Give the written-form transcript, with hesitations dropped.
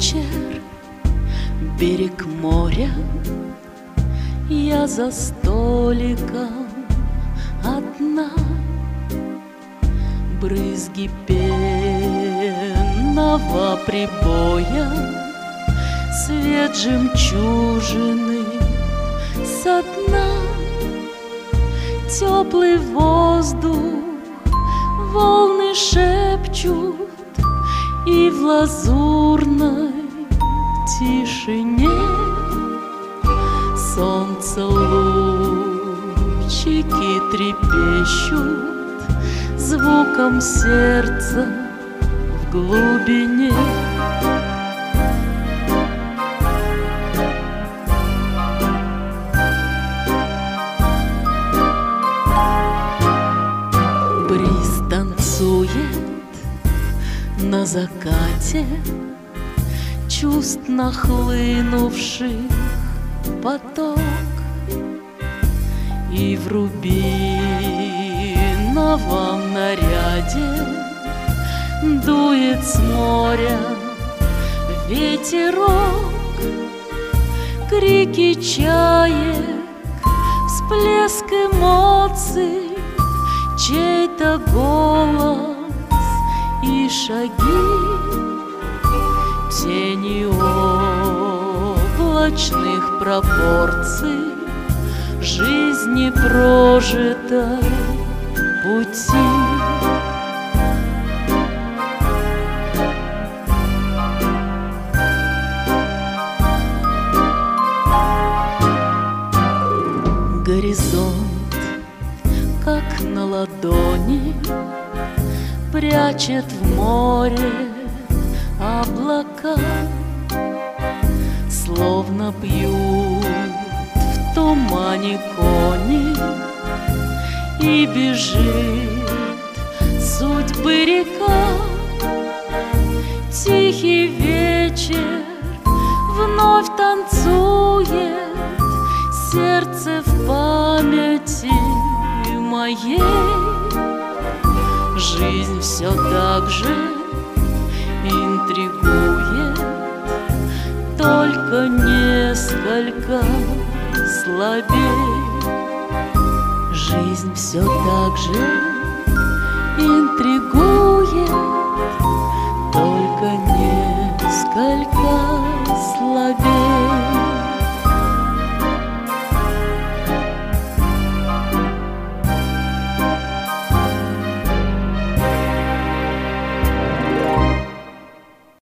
вечер, берег моря, я за столиком одна. Брызги пенного прибоя, свет жемчужины со дна. Теплый воздух, волны шепчут, и в лазурной тишине солнце лучики трепещут звуком сердца в глубине. Бриз танцует на закате чувств нахлынувших поток, и в рубиновом наряде дует с моря ветерок. Крики чаек, всплеск эмоций, чей-то голос и шаги, тени облачных пропорций жизни прожитой пути. Горизонт, как на ладони, прячет в море облака, словно пьют в тумане кони, и бежит судьбы река. Тихий вечер вновь танцует, сердце в памяти моей. Жизнь все так же интригует, только несколько слабей. Жизнь все так же интригует, только несколько слабей.